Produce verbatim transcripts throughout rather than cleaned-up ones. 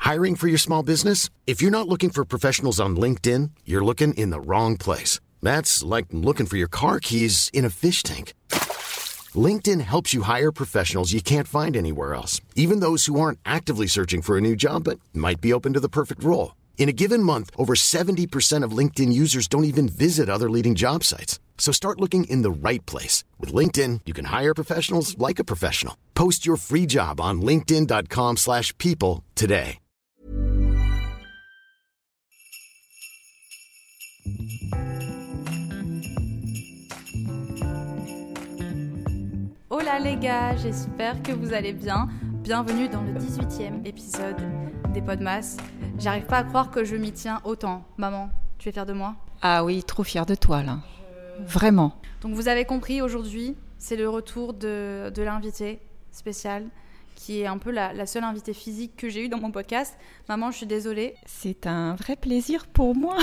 Hiring for your small business? If you're not looking for professionals on LinkedIn, you're looking in the wrong place. That's like looking for your car keys in a fish tank. LinkedIn helps you hire professionals you can't find anywhere else, even those who aren't actively searching for a new job but might be open to the perfect role. In a given month, over seventy percent of LinkedIn users don't even visit other leading job sites. So start looking in the right place. With LinkedIn, you can hire professionals like a professional. Post your free job on linkedin.com slash people today. Hola les gars, j'espère que vous allez bien. Bienvenue dans le dix-huitième épisode des Podmas. J'arrive pas à croire que je m'y tiens autant. Maman, tu es fière de moi ? Ah oui, trop fière de toi là. Je... Vraiment. Donc vous avez compris, aujourd'hui, c'est le retour de, de l'invité spécial, qui est un peu la, la seule invitée physique que j'ai eue dans mon podcast. Maman, je suis désolée. C'est un vrai plaisir pour moi.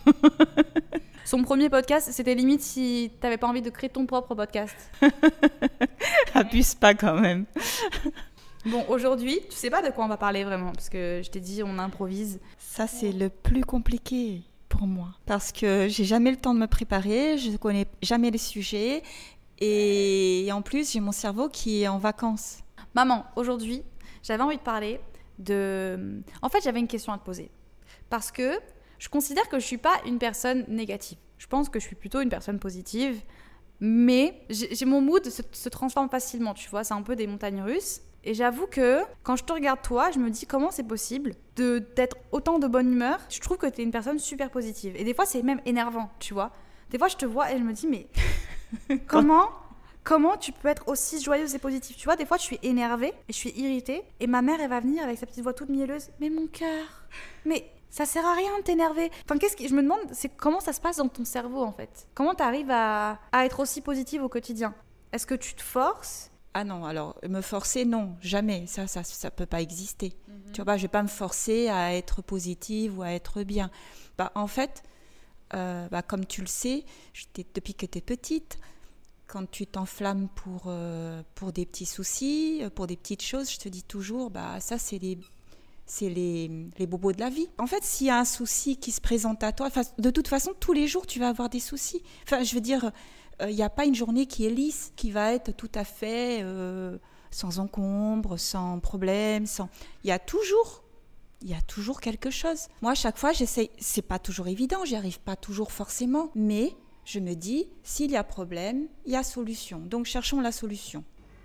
Son premier podcast, c'était limite si t'avais pas envie de créer ton propre podcast. Abuse pas quand même. Bon, aujourd'hui, tu sais pas de quoi on va parler vraiment, parce que je t'ai dit, on improvise. Ça, c'est le plus compliqué pour moi, parce que j'ai jamais le temps de me préparer, je connais jamais les sujets, et en plus, j'ai mon cerveau qui est en vacances. Maman, aujourd'hui, j'avais envie de parler de... En fait, j'avais une question à te poser, parce que je considère que je suis pas une personne négative. Je pense que je suis plutôt une personne positive, mais j'ai, j'ai mon mood se, se transforme facilement, tu vois, c'est un peu des montagnes russes. Et j'avoue que quand je te regarde toi, je me dis comment c'est possible de, d'être autant de bonne humeur. Je trouve que t'es une personne super positive. Et des fois, c'est même énervant, tu vois. Des fois, je te vois et je me dis, mais comment, comment tu peux être aussi joyeuse et positive ? Tu vois, des fois, je suis énervée et je suis irritée. Et ma mère, elle va venir avec sa petite voix toute mielleuse. Mais mon cœur, mais... ça sert à rien de t'énerver. Enfin, qu'est-ce que je me demande, c'est comment ça se passe dans ton cerveau en fait. Comment t'arrives à, à être aussi positive au quotidien ? Est-ce que tu te forces ? Ah non, alors me forcer, non, jamais. Ça, ça, ça peut pas exister. Mm-hmm. Tu vois, je vais pas me forcer à être positive ou à être bien. Bah, en fait, euh, bah, comme tu le sais, depuis que tu es petite, quand tu t'enflammes pour euh, pour des petits soucis, pour des petites choses, je te dis toujours, bah ça c'est les c'est les, les bobos de la vie. En fait, s'il y a un souci qui se présente à toi, de toute façon, tous les jours, tu vas avoir des soucis. Enfin, je veux dire, il euh, n'y a pas une journée qui est lisse, qui va être tout à fait euh, sans encombre, sans problème. Sans... Il y a toujours, il y a toujours quelque chose. Moi, à chaque fois, j'essaie. C'est pas toujours évident, j'y arrive pas toujours forcément, mais je me dis, s'il y a problème, il y a solution. Donc, cherchons la solution.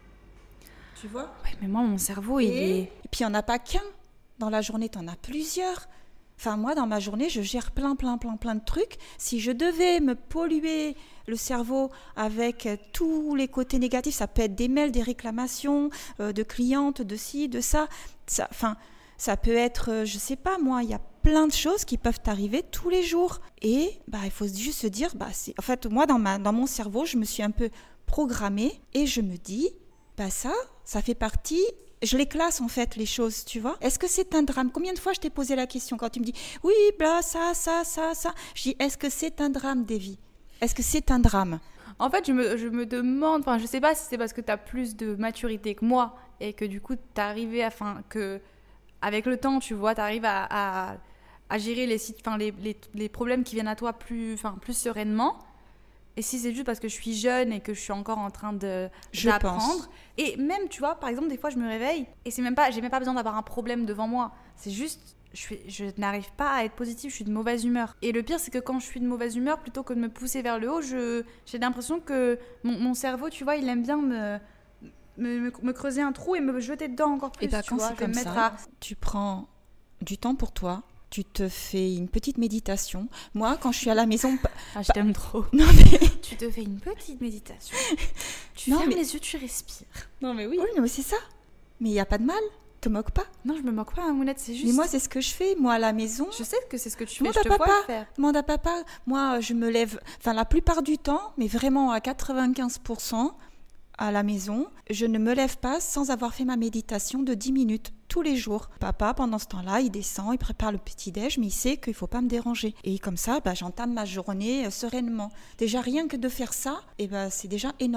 Tu vois ? Oui, mais moi, mon cerveau, il Et, est... et puis, il n'y en a pas qu'un. Dans la journée, tu en as plusieurs. Enfin, moi, dans ma journée, je gère plein, plein, plein, plein de trucs. Si je devais me polluer le cerveau avec tous les côtés négatifs, ça peut être des mails, des réclamations euh, de clientes, de ci, de ça. ça. Enfin, ça peut être, euh, je sais pas, moi, il y a plein de choses qui peuvent t'arriver tous les jours. Et bah, il faut juste se dire, bah, c'est... en fait, moi, dans, ma, dans mon cerveau, je me suis un peu programmée et je me dis, bah, ça, ça fait partie... Je les classe en fait, les choses, tu vois. Est-ce que c'est un drame ? Combien de fois je t'ai posé la question quand tu me dis « Oui, bla, ça, ça, ça, ça ». Je dis « Est-ce que c'est un drame, Davy ? Est-ce que c'est un drame ?» En fait, je me, je me demande, enfin, je sais pas si c'est parce que tu as plus de maturité que moi et que du coup, tu arrivé à, enfin, que avec le temps, tu vois, tu arrives à, à, à gérer les, enfin, les, les, les problèmes qui viennent à toi plus, enfin, plus sereinement. Et si c'est juste parce que je suis jeune et que je suis encore en train de, je d'apprendre. Pense. Et même, tu vois, par exemple, des fois, je me réveille et c'est même pas, j'ai même pas besoin d'avoir un problème devant moi. C'est juste, je, suis, je n'arrive pas à être positive, je suis de mauvaise humeur. Et le pire, c'est que quand je suis de mauvaise humeur, plutôt que de me pousser vers le haut, je, j'ai l'impression que mon, mon cerveau, tu vois, il aime bien me, me, me, me creuser un trou et me jeter dedans encore plus. Et bah, tu quand vois, c'est comme ça, à... tu prends du temps pour toi. Tu te fais une petite méditation. Moi, quand je suis à la maison... Ah, je t'aime trop. Non, mais... Tu te fais une petite méditation. Tu non, fermes mais... les yeux, tu respires. Non, mais oui. Oui, non, mais c'est ça. Mais il n'y a pas de mal. Te moque pas. Non, je me moque pas, hein, Mounette, c'est juste... Mais moi, c'est ce que je fais. Moi, à la maison... Je sais que c'est ce que tu fais, demande je te à papa. vois le faire. Demande à papa. Moi, je me lève... Enfin, la plupart du temps, mais vraiment à quatre-vingt-quinze pour cent à la maison, je ne me lève pas sans avoir fait ma méditation de dix minutes. Tous les jours. Papa, pendant ce temps-là, il descend, il prépare le petit-déj, mais il sait qu'il ne faut pas me déranger. Et comme ça, bah, j'entame ma journée euh, sereinement. Déjà, rien que de faire ça, eh ben, c'est déjà énorme.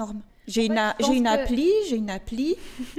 J'ai, En une, fait, a- je j'ai une pense que- appli, j'ai une appli.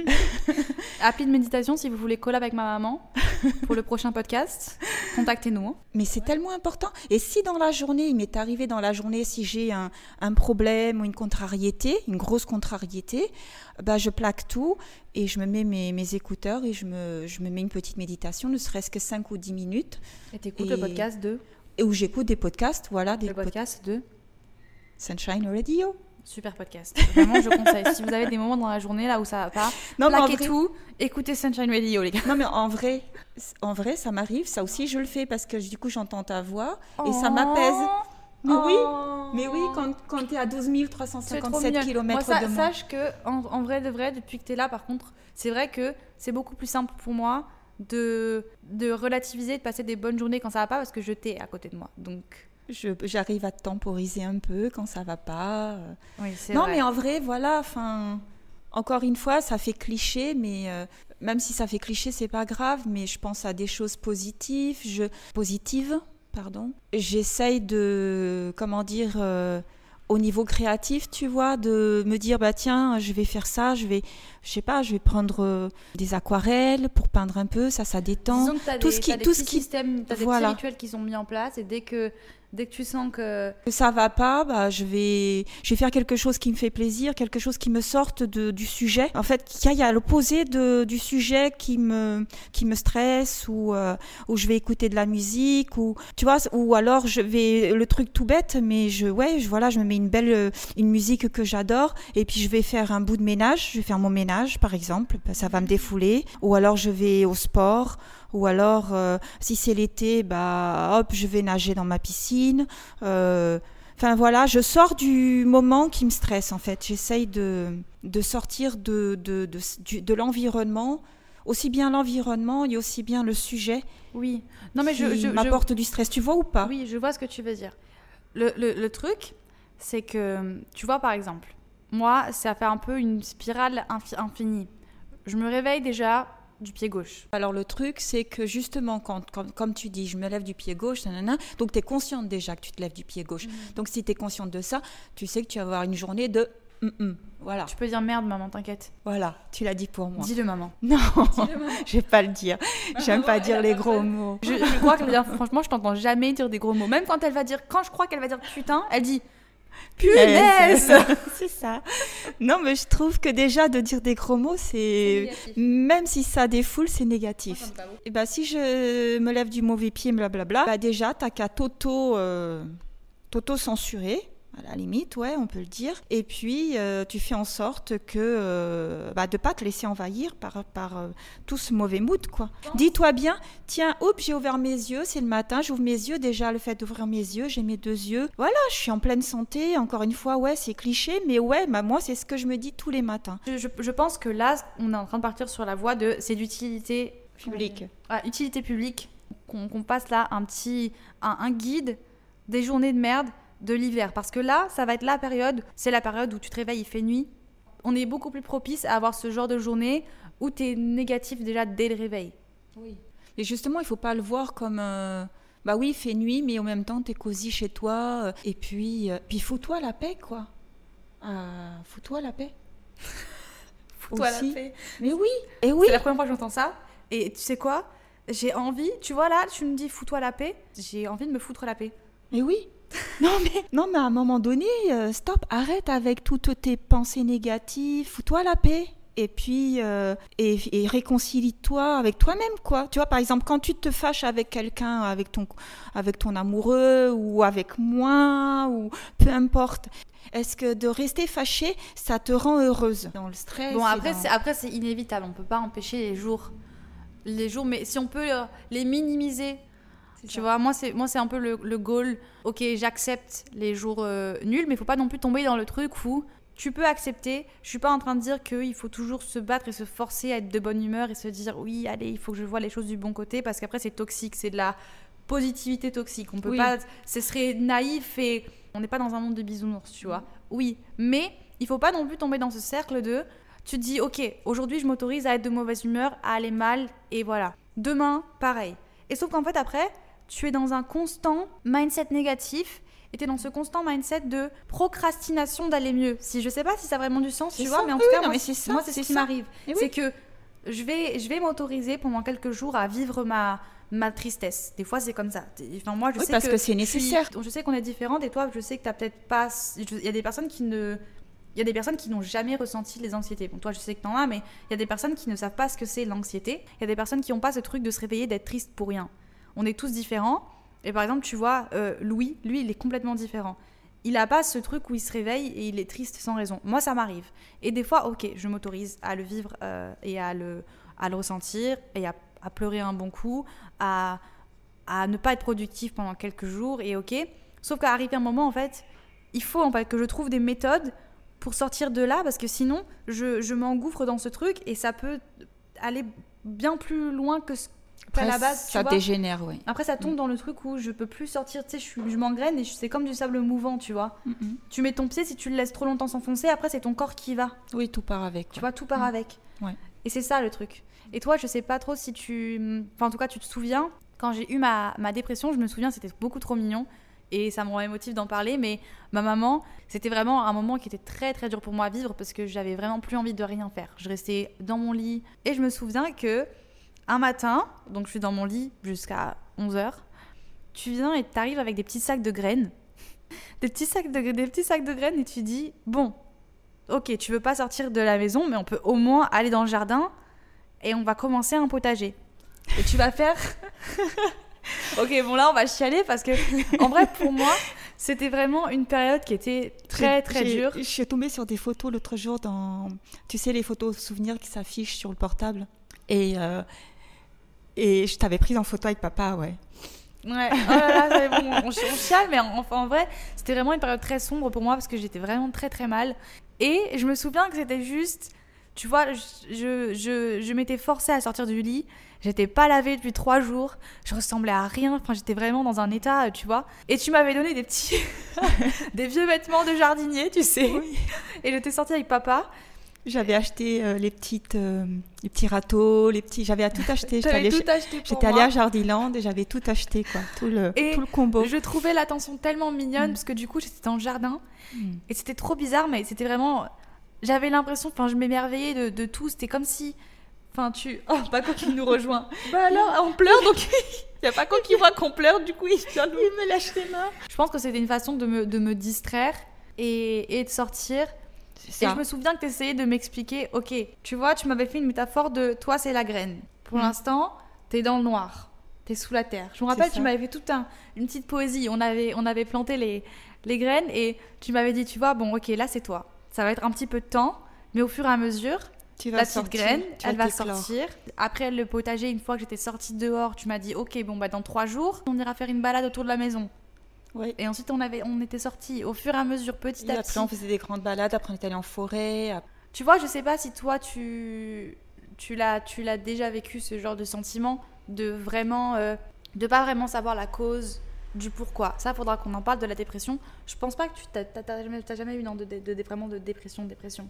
Appli de méditation, si vous voulez collab avec ma maman pour le prochain podcast, contactez-nous. hein. Mais c'est tellement important. Et si dans la journée, il m'est arrivé dans la journée, si j'ai un, un problème ou une contrariété, une grosse contrariété, bah je plaque tout et je me mets mes, mes écouteurs et je me, je me mets une petite méditation, ne serait-ce que cinq ou dix minutes, Et t'écoutes Et- le podcast de et où j'écoute des podcasts, voilà, des le podcast de pod- Sunshine Radio. super podcast. Vraiment, je conseille. Si vous avez des moments dans la journée là où ça va pas, Non, mais en plaquez vrai- tout, écoutez Sunshine Radio, les gars. Non, mais en vrai, en vrai, ça m'arrive. Ça aussi, je le fais parce que du coup, j'entends ta voix et ça m'apaise. Mais oui, mais oui, quand, quand tu es à douze mille trois cent C'est trop cinquante-sept mignon. kilomètres Moi, ça- de moi. sache que, en, en vrai de vrai, depuis que tu es là, par contre, c'est vrai que c'est beaucoup plus simple pour moi de, de relativiser, de passer des bonnes journées quand ça va pas parce que je t'ai à côté de moi. Donc, Je, j'arrive à te temporiser un peu quand ça va pas. euh. oui, c'est Non, vrai. mais en vrai, voilà, enfin, encore une fois, ça fait cliché, mais euh, même si ça fait cliché, c'est pas grave, mais je pense à des choses positives, je, positives, pardon. J'essaye de, comment dire, euh, au niveau créatif, tu vois, de me dire, bah tiens, je vais faire ça, je vais, je sais pas, je vais prendre euh, des aquarelles pour peindre un peu, ça, ça détend. Disons que t'as tout des, ce qui- t'as des tout ce petits qui- systèmes, t'as des voilà. petits rituels qui sont mis en place et dès que, dès que tu sens que... Que ça va pas, bah, je vais, je vais faire quelque chose qui me fait plaisir, quelque chose qui me sorte de, du sujet. En fait, qui aille à l'opposé de, du sujet qui me, qui me stresse ou, euh, ou je vais écouter de la musique ou, tu vois, ou alors je vais, le truc tout bête, mais je, ouais, je, voilà, je me mets une belle, euh, une musique que j'adore et puis je vais faire un bout de ménage, je vais faire mon ménage, par exemple, bah, ça va me défouler. Ou alors je vais au sport. Ou alors, euh, si c'est l'été, bah, hop, je vais nager dans ma piscine. Euh, Enfin voilà, je sors du moment qui me stresse en fait. J'essaye de, de sortir de, de, de, du- de l'environnement, aussi bien l'environnement et aussi bien le sujet Oui. Non, mais qui je, je, je- m'apporte du stress. Tu vois ou pas? Oui, je vois ce que tu veux dire. Le, le, le truc, c'est que, tu vois, par exemple, moi, ça fait un peu une spirale infi- infinie. Je me réveille déjà du pied gauche. Alors le truc, c'est que justement, quand, quand- comme tu dis, je me lève du pied gauche, nanana, donc tu es consciente déjà que tu te lèves du pied gauche. Donc si tu es consciente de ça, tu sais que tu vas avoir une journée de... hum, hum. Voilà, Tu peux dire merde, maman, t'inquiète. voilà, tu l'as dit pour moi. Dis-le, maman. Non, Dis-le, maman. je vais pas le dire. J'aime pas dire les gros mots. Je, je crois que, franchement, je t'entends jamais dire des gros mots. Même quand elle va dire, quand je crois qu'elle va dire putain, elle dit punaise. C'est ça. Non, mais je trouve que déjà de dire des gros mots, c'est négatif. même si ça défoule, c'est négatif. Et bah si je me lève du mauvais pied, blablabla, bah déjà t'as qu'à t'auto euh, t'auto-censurer. À la limite, ouais, on peut le dire. Et puis, euh, tu fais en sorte que euh, bah, de pas te laisser envahir par, par euh, tout ce mauvais mood, quoi. Dis-toi bien, tiens, oups, j'ai ouvert mes yeux, c'est le matin, j'ouvre mes yeux. Déjà, le fait d'ouvrir mes yeux, j'ai mes deux yeux. Voilà, je suis en pleine santé. Encore une fois, ouais, c'est cliché, mais ouais, bah, moi, c'est ce que je me dis tous les matins. Je, je- je pense que là, on est en train de partir sur la voie de c'est d'utilité Public. Ah, utilité publique. Qu'on qu'on passe là un petit un, un guide des journées de merde de l'hiver. Parce que là, ça va être la période, c'est la période où tu te réveilles, il fait nuit. On est beaucoup plus propice à avoir ce genre de journée où tu es négatif déjà dès le réveil. Oui. Et justement, il faut pas le voir comme... euh, bah oui, il fait nuit, mais en même temps, t'es cosy chez toi. euh, et puis, euh, puis fous-toi la paix, quoi. Ah, fous-toi la paix. Fous-toi la Aussi. paix. Mais oui, et oui. C'est la première fois que j'entends ça. Et tu sais quoi? J'ai envie, tu vois là, tu me dis fous-toi la paix. J'ai envie de me foutre la paix. Mais oui. Non mais, non, mais à un moment donné, euh, stop, arrête avec toutes tes pensées négatives. Fous-toi la paix. Et puis, euh, et, et réconcilie-toi avec toi-même, quoi. Tu vois, par exemple, quand tu te fâches avec quelqu'un, avec ton, avec ton amoureux, ou avec moi, ou peu importe, est-ce que de rester fâché, ça te rend heureuse? Dans le stress. Bon, et après, dans- c'est, après, c'est inévitable. On peut pas empêcher les jours. Les jours, mais si on peut euh, les minimiser. Tu vois, moi c'est, moi, c'est un peu le, le goal. Ok, j'accepte les jours euh, nuls, mais il faut pas non plus tomber dans le truc où tu peux accepter. Je suis pas en train de dire qu'il faut toujours se battre et se forcer à être de bonne humeur et se dire oui, allez, il faut que je vois les choses du bon côté parce qu'après c'est toxique, c'est de la positivité toxique. On peut Oui. pas, ce serait naïf et on n'est pas dans un monde de bisounours, tu vois. Oui, mais il faut pas non plus tomber dans ce cercle de tu te dis ok, aujourd'hui je m'autorise à être de mauvaise humeur, à aller mal et voilà. Demain, pareil. Et sauf qu'en fait après, tu es dans un constant mindset négatif et t'es dans ce constant mindset de procrastination d'aller mieux. Si je sais pas si ça a vraiment du sens, C'est tu ça. vois, mais en Oui, tout oui, cas, non, moi, mais c'est, c'est ça, moi, c'est, c'est ce qui ça. m'arrive. Et oui. C'est que je vais, je vais m'autoriser pendant quelques jours à vivre ma, ma tristesse. Des fois, c'est comme ça. Enfin, moi, je Oui, sais parce que, que c'est je suis- nécessaire. je sais qu'on est différentes et toi, je sais que t'as peut-être pas. Il y a des personnes qui ne. Il y a des personnes qui n'ont jamais ressenti les anxiétés. Bon, toi, je sais que t'en as, mais il y a des personnes qui ne savent pas ce que c'est l'anxiété. Il y a des personnes qui n'ont pas ce truc de se réveiller, d'être triste pour rien. On est tous différents. Et par exemple, tu vois, euh, Louis, lui, il est complètement différent. Il n'a pas ce truc où il se réveille et il est triste sans raison. Moi, ça m'arrive. Et des fois, ok, je m'autorise à le vivre euh, et à le, à le ressentir et à, à pleurer un bon coup, à, à ne pas être productif pendant quelques jours et ok. Sauf qu'à arriver un moment, en fait, il faut en fait que je trouve des méthodes pour sortir de là, parce que sinon, je, je m'engouffre dans ce truc et ça peut aller bien plus loin que ce qu'à la base. Ça tu vois. dégénère, oui. Après, ça tombe Mm. dans le truc où je peux plus sortir, tu sais, je, suis- je m'engraine et je- c'est comme du sable mouvant, tu vois. Mm-mm. Tu mets ton pied, si tu le laisses trop longtemps s'enfoncer, après, c'est ton corps qui va. Oui, tout part avec. Tu quoi. vois, tout part Mm. avec. Ouais. Et c'est ça le truc. Et toi, je sais pas trop si tu. Enfin, en tout cas, tu te souviens, quand j'ai eu ma, ma dépression, je me souviens, c'était beaucoup trop mignon. Et ça me rend émotive d'en parler, mais ma maman, c'était vraiment un moment qui était très très dur pour moi à vivre parce que j'avais vraiment plus envie de rien faire. Je restais dans mon lit et je me souviens que un matin, donc je suis dans mon lit jusqu'à onze heures, tu viens et t'arrives avec des petits sacs de graines, des petits sacs de, des petits sacs de graines et tu dis, bon, ok, tu veux pas sortir de la maison, mais on peut au moins aller dans le jardin et on va commencer un potager. Et tu vas faire... Ok, bon là on va chialer parce que en vrai pour moi c'était vraiment une période qui était très J'ai- très j'ai- dure. Je suis tombée sur des photos l'autre jour dans, tu sais, les photos souvenirs qui s'affichent sur le portable. Et, euh, et je t'avais prise en photo avec papa, ouais. Ouais, oh là là, c'est bon, on, on chiale, mais en, en vrai c'était vraiment une période très sombre pour moi parce que j'étais vraiment très très mal. Et je me souviens que c'était juste, tu vois, je, je, je m'étais forcée à sortir du lit. J'étais pas lavée depuis trois jours. Je ressemblais à rien. Enfin, j'étais vraiment dans un état, tu vois. Et tu m'avais donné des petits... des vieux vêtements de jardinier, tu sais. Oui. Et j'étais sortie avec papa. J'avais acheté euh, les petites, euh, les petits râteaux, les petits. J'avais tout acheté. J'étais J'avais allée, tout chez- acheté pour j'étais moi. allée à Jardiland et j'avais tout acheté, quoi. Tout le, Et tout le combo. Je trouvais l'attention tellement mignonne Mm. parce que du coup, j'étais dans le jardin. Mm. Et c'était trop bizarre, mais c'était vraiment... J'avais l'impression... Enfin, je m'émerveillais de, de tout. C'était comme si... Enfin, tu... Oh, Paco qui nous rejoint. Bah alors, on pleure, donc... Il y a Paco qui voit qu'on pleure, du coup, il vient nous... Il me lâche les mains. Je pense que c'était une façon de me, de me distraire et, et de sortir. C'est Et ça. je me souviens que tu essayais de m'expliquer, ok, tu vois, tu m'avais fait une métaphore de toi, c'est la graine. Pour Mm. l'instant, t'es dans le noir, t'es sous la terre. Je me rappelle, ça. tu m'avais fait toute un, une petite poésie. On avait, on avait planté les, les graines et tu m'avais dit, tu vois, bon, ok, là, c'est toi. Ça va être un petit peu de temps, mais au fur et à mesure, Tu vas la petite sortir, graine, tu elle va t'éclore. sortir. Après le potager, une fois que j'étais sortie dehors, tu m'as dit, ok, bon, bah, dans trois jours, on ira faire une balade autour de la maison. Oui. Et ensuite, on, avait, on était sortis au fur et à mesure, petit Et à après, petit. on faisait des grandes balades. Après, on était allé en forêt. Après- Tu vois, je sais pas si toi, tu, tu, l'as, tu l'as déjà vécu, ce genre de sentiment, de vraiment, euh, de pas vraiment savoir la cause du pourquoi. Ça, faudra qu'on en parle de la dépression. Je pense pas que tu t'as, t'as, t'as jamais, t'as jamais eu non, de, de, de, vraiment de dépression, dépression.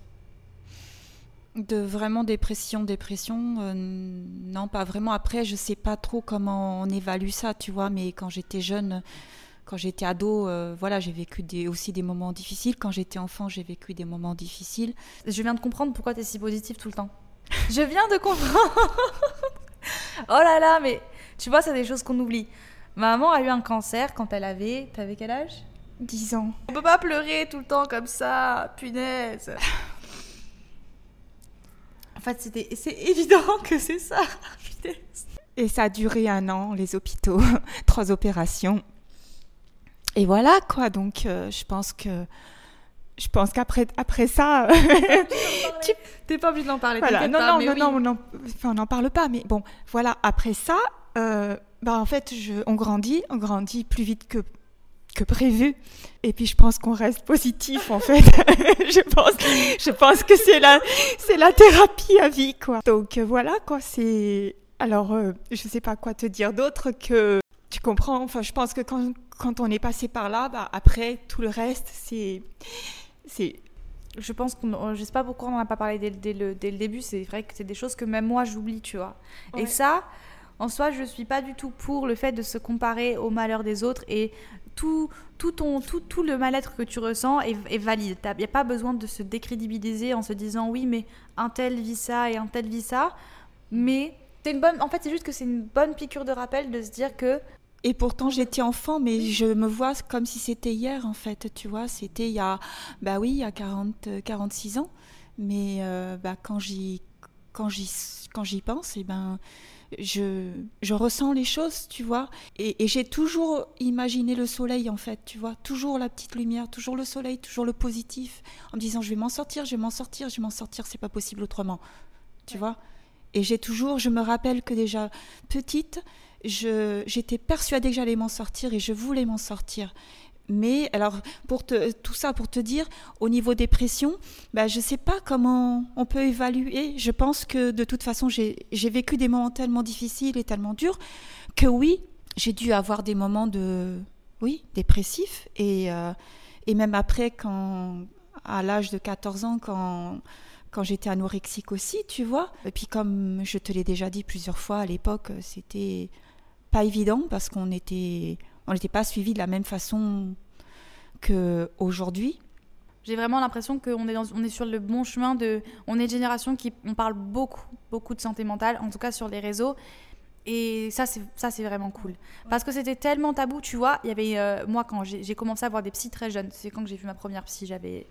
De vraiment dépression, dépression, euh, non, pas vraiment. Après, je sais pas trop comment on évalue ça, tu vois, mais quand j'étais jeune, quand j'étais ado, euh, voilà, j'ai vécu des, aussi des moments difficiles. Quand j'étais enfant, j'ai vécu des moments difficiles. Je viens de comprendre pourquoi t'es si positive tout le temps. Je viens de comprendre. Oh là là, mais tu vois, c'est des choses qu'on oublie. Ma maman a eu un cancer quand elle avait... T'avais quel âge ? Dix ans. On peut pas pleurer tout le temps comme ça, punaise. En fait, c'était, c'est évident que c'est ça. Punaise. Et ça a duré un an, les hôpitaux, trois opérations. Et voilà, quoi. Donc, euh, je pense que... Je pense qu'après après ça... Tu... T'es pas obligée d'en parler. Voilà. Non, pas, non, mais non, oui. non, on n'en enfin, on n'en parle pas. Mais bon, voilà, après ça, euh, bah, en fait, je, on grandit, on grandit plus vite que, que prévu. Et puis, je pense qu'on reste positif, en fait. je, pense, je pense que c'est la, c'est la thérapie à vie, quoi. Donc, euh, voilà, quoi. C'est... Alors, euh, je sais pas quoi te dire d'autre que... Tu comprends, enfin, je pense que quand, quand on est passé par là, bah, après, tout le reste, c'est... c'est Je pense qu'on, je sais pas pourquoi on n'en a pas parlé dès, dès, le, dès le début. C'est vrai que c'est des choses que même moi j'oublie, tu vois. Ouais. Et ça, en soi, je suis pas du tout pour le fait de se comparer au malheur des autres. Et tout, tout, ton, tout, tout le mal-être que tu ressens est, est valide. Il n'y a pas besoin de se décrédibiliser en se disant oui, mais un tel vit ça et un tel vit ça. Mais c'est une bonne, en fait, c'est juste que c'est une bonne piqûre de rappel de se dire que. Et pourtant, j'étais enfant, mais je me vois comme si c'était hier, en fait, tu vois. C'était il y a, bah oui, il y a quarante, quarante-six ans. Mais euh, bah, quand, j'y, quand, j'y, quand j'y pense, eh ben, je, je ressens les choses, tu vois. Et, et j'ai toujours imaginé le soleil, en fait, tu vois. Toujours la petite lumière, toujours le soleil, toujours le positif. En me disant, je vais m'en sortir, je vais m'en sortir, je vais m'en sortir, c'est pas possible autrement, tu ouais. vois. Et j'ai toujours, je me rappelle que déjà petite, je, j'étais persuadée que j'allais m'en sortir et je voulais m'en sortir. Mais alors, pour te, tout ça pour te dire, au niveau dépression, bah, je ne sais pas comment on peut évaluer. Je pense que de toute façon, j'ai, j'ai vécu des moments tellement difficiles et tellement durs que oui, j'ai dû avoir des moments de, oui, dépressifs. Et, euh, et même après, quand, à l'âge de quatorze ans, quand... quand j'étais anorexique aussi, tu vois. Et puis comme je te l'ai déjà dit plusieurs fois, à l'époque, c'était pas évident parce qu'on était, on n'était pas suivis de la même façon qu'aujourd'hui. J'ai vraiment l'impression qu'on est, dans, on est sur le bon chemin. De, on est une génération qui on parle beaucoup, beaucoup de santé mentale, en tout cas sur les réseaux. Et ça c'est, ça, c'est vraiment cool. Parce que c'était tellement tabou, tu vois. Il y avait, euh, moi, quand j'ai, j'ai commencé à voir des psys très jeunes, c'est quand que j'ai vu ma première psy, j'avais...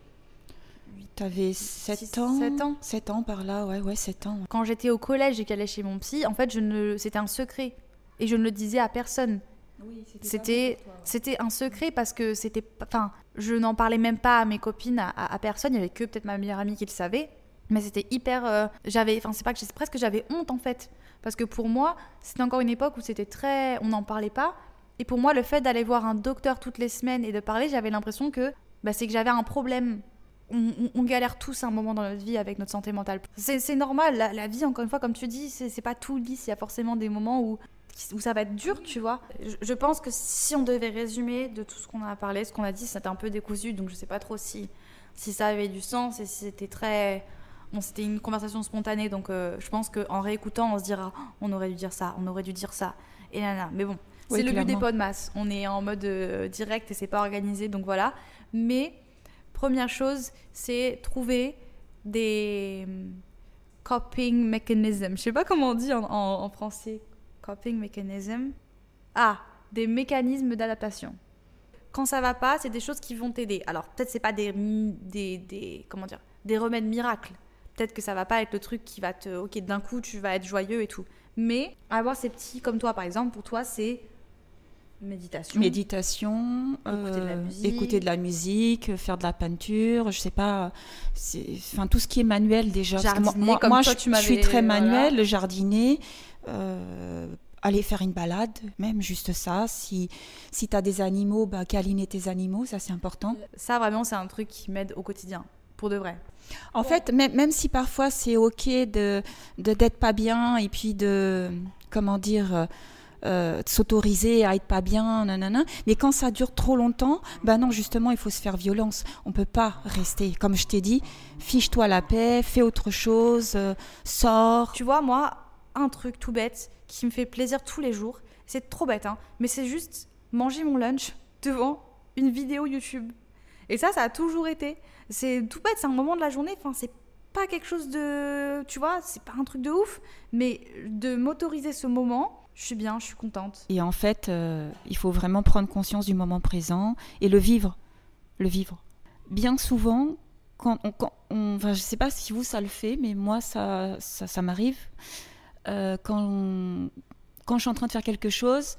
T'avais sept ans sept ans sept ans par là, ouais, ouais, sept ans. Quand j'étais au collège et qu'elle allait chez mon psy, en fait, je ne... c'était un secret. Et je ne le disais à personne. Oui, c'était c'était, c'était un secret parce que c'était... Enfin, je n'en parlais même pas à mes copines, à, à personne. Il n'y avait que peut-être ma meilleure amie qui le savait. Mais c'était hyper... Euh, j'avais... Enfin, c'est pas que... C'est presque que j'avais honte, en fait. Parce que pour moi, c'était encore une époque où c'était très... On n'en parlait pas. Et pour moi, le fait d'aller voir un docteur toutes les semaines et de parler, j'avais l'impression que... Bah, c'est que j'avais un problème. On, on, on galère tous à un moment dans notre vie avec notre santé mentale. C'est, c'est normal, la, la vie, encore une fois, comme tu dis, c'est, c'est pas tout lisse. Il y a forcément des moments où, où ça va être dur, tu vois. Je, je pense que si on devait résumer de tout ce qu'on a parlé, ce qu'on a dit, c'était un peu décousu, donc je sais pas trop si, si ça avait du sens et si c'était très... Bon, c'était une conversation spontanée, donc euh, je pense qu'en réécoutant, on se dira oh, on aurait dû dire ça, on aurait dû dire ça, et là, là. Mais bon, c'est oui, le clairement. But des podmas. On est en mode euh, direct et c'est pas organisé, donc voilà. Mais... Première chose, c'est trouver des coping mechanisms. Je sais pas comment on dit en, en, en français. Coping mechanism. Ah, des mécanismes d'adaptation. Quand ça va pas, c'est des choses qui vont t'aider. Alors peut-être c'est pas des, des, des comment dire, des remèdes miracles. Peut-être que ça va pas être le truc qui va te, ok, d'un coup tu vas être joyeux et tout. Mais avoir ces petits, comme toi par exemple, pour toi c'est Méditation. Méditation, écouter, euh, de la musique. écouter de la musique, faire de la peinture, je sais pas, c'est, enfin tout ce qui est manuel déjà. Jardiner, moi, comme moi toi, je, tu m'avais, je suis très manuel, voilà. jardiner, euh, aller faire une balade, même juste ça. Si, si tu as des animaux, bah, câliner tes animaux, ça c'est important. Ça vraiment c'est un truc qui m'aide au quotidien, pour de vrai. En ouais. fait, même, même si parfois c'est ok de, de, d'être pas bien et puis de, comment dire... Euh, de s'autoriser à être pas bien, nanana. Mais quand ça dure trop longtemps, ben non, justement, il faut se faire violence. On peut pas rester. Comme je t'ai dit, fiche-toi la paix, fais autre chose, euh, sors. Tu vois, moi, un truc tout bête qui me fait plaisir tous les jours, c'est trop bête, hein, mais c'est juste manger mon lunch devant une vidéo YouTube. Et ça, ça a toujours été. C'est tout bête, c'est un moment de la journée, enfin, c'est pas quelque chose de... Tu vois, c'est pas un truc de ouf, mais de m'autoriser ce moment... Je suis bien, je suis contente. Et en fait, euh, il faut vraiment prendre conscience du moment présent et le vivre. Le vivre. Bien souvent, quand on, quand on, enfin, je ne sais pas si vous, ça le fait, mais moi, ça, ça, ça m'arrive. Euh, quand, on, quand je suis en train de faire quelque chose,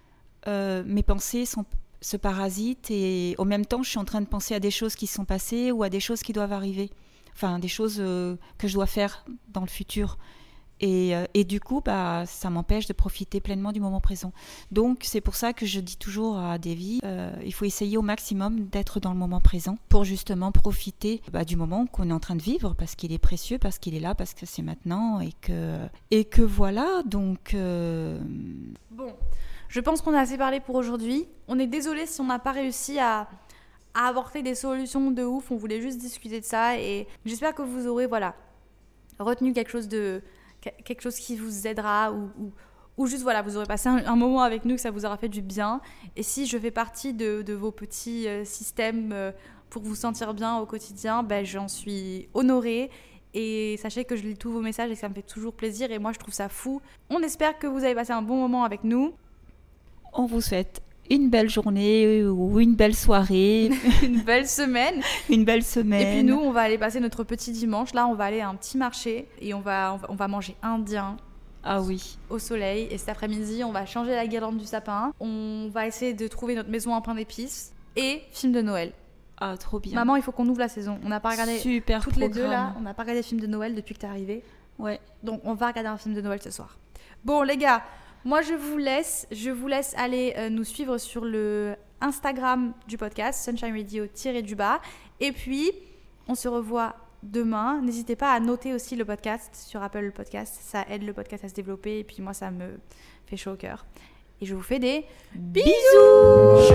euh, mes pensées sont, se parasitent et en même temps, je suis en train de penser à des choses qui sont passées ou à des choses qui doivent arriver. Enfin, des choses euh, que je dois faire dans le futur. Et, et du coup, bah, ça m'empêche de profiter pleinement du moment présent. Donc, c'est pour ça que je dis toujours à Davy, euh, il faut essayer au maximum d'être dans le moment présent pour justement profiter bah, du moment qu'on est en train de vivre, parce qu'il est précieux, parce qu'il est là, parce que c'est maintenant, et que, et que voilà, donc... Euh... Bon, je pense qu'on a assez parlé pour aujourd'hui. On est désolé si on n'a pas réussi à... à apporter des solutions de ouf. On voulait juste discuter de ça, et j'espère que vous aurez, voilà, retenu quelque chose de... quelque chose qui vous aidera ou, ou, ou juste voilà, vous aurez passé un, un moment avec nous, que ça vous aura fait du bien. Et si je fais partie de, de vos petits euh, systèmes euh, pour vous sentir bien au quotidien, ben, j'en suis honorée. Et sachez que je lis tous vos messages et que ça me fait toujours plaisir. Et moi, je trouve ça fou. On espère que vous avez passé un bon moment avec nous. On vous souhaite une belle journée ou une belle soirée. Une belle semaine. Une belle semaine. Et puis nous, on va aller passer notre petit dimanche. Là, on va aller à un petit marché et on va, on va, on va manger indien. Ah oui. Au soleil. Et cet après-midi, on va changer la guirlande du sapin. On va essayer de trouver notre maison en pain d'épices. Et film de Noël. Ah, trop bien. Maman, il faut qu'on ouvre la saison. On n'a pas regardé Super toutes programme. les deux là. On n'a pas regardé de film de Noël depuis que t'es arrivée. Ouais. Donc on va regarder un film de Noël ce soir. Bon les gars, moi je vous laisse. Je vous laisse aller euh, nous suivre sur le Instagram du podcast, Sunshine Radio-du-bas. Et puis, on se revoit demain. N'hésitez pas à noter aussi le podcast sur Apple Podcast. Ça aide le podcast à se développer. Et puis moi, ça me fait chaud au cœur. Et je vous fais des bisous.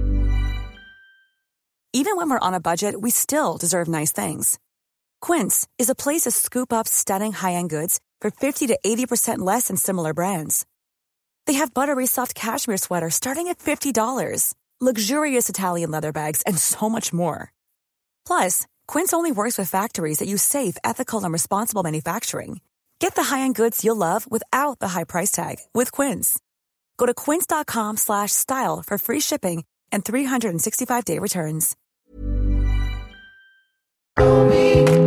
Even when we're on a budget, we still deserve nice things. Quince is a place to scoop up stunning high-end goods for fifty to eighty percent less than similar brands. They have buttery soft cashmere sweaters starting at fifty dollars, luxurious Italian leather bags, and so much more. Plus, Quince only works with factories that use safe, ethical, and responsible manufacturing. Get the high-end goods you'll love without the high price tag with Quince. Go to quince.com slash style for free shipping and three sixty-five day returns. Me.